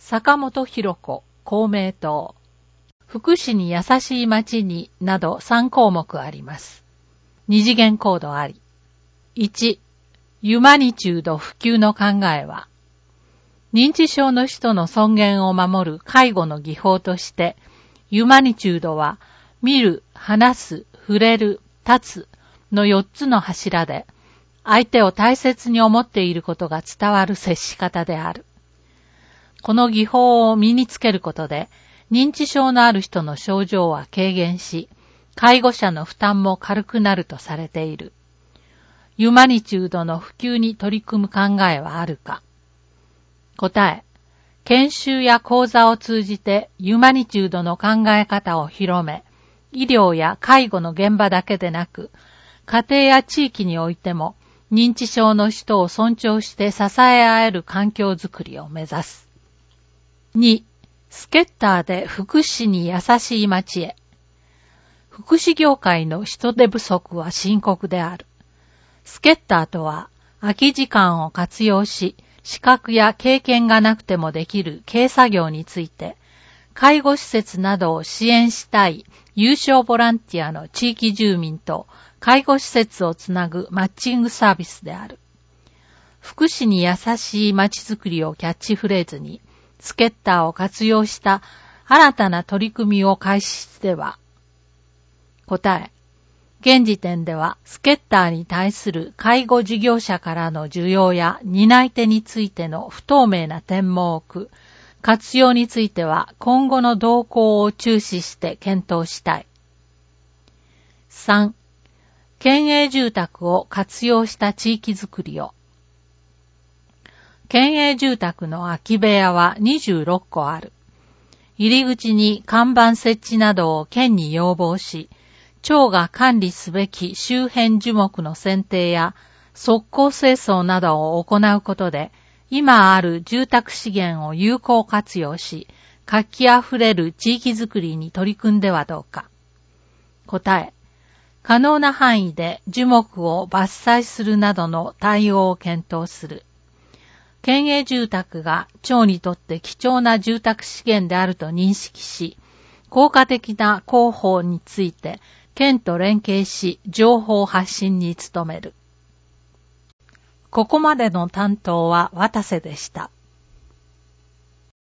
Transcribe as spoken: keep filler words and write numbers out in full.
坂本博子、公明党。福祉に優しい町になどさん項目あります。二次元コードあり。いち、ユマニチュード普及の考えは、認知症の人の尊厳を守る介護の技法として、ユマニチュードは、見る、話す、触れる、立つのよっつの柱で、相手を大切に思っていることが伝わる接し方である。この技法を身につけることで、認知症のある人の症状は軽減し、介護者の負担も軽くなるとされている。ユマニチュードの普及に取り組む考えはあるか。答え。研修や講座を通じてユマニチュードの考え方を広め、医療や介護の現場だけでなく、家庭や地域においても認知症の人を尊重して支え合える環境づくりを目指す。に、スケッターで福祉に優しい町へ。福祉業界の人手不足は深刻である。スケッターとは、空き時間を活用し、資格や経験がなくてもできる軽作業について、介護施設などを支援したい有償ボランティアの地域住民と介護施設をつなぐマッチングサービスである。福祉に優しい街づくりをキャッチフレーズに、スケッターを活用した新たな取り組みを開始しては、答え。現時点ではスケッターに対する介護事業者からの需要や担い手についての不透明な点も多く、活用については今後の動向を注視して検討したい。さん、県営住宅を活用した地域づくりを。県営住宅の空き部屋はにじゅうろっこある。入り口に看板設置などを県に要望し、町が管理すべき周辺樹木の剪定や側溝清掃などを行うことで、今ある住宅資源を有効活用し、活気あふれる地域づくりに取り組んではどうか。答え。可能な範囲で樹木を伐採するなどの対応を検討する。県営住宅が町にとって貴重な住宅資源であると認識し、効果的な広報について県と連携し情報発信に努める。ここまでの担当は渡瀬でした。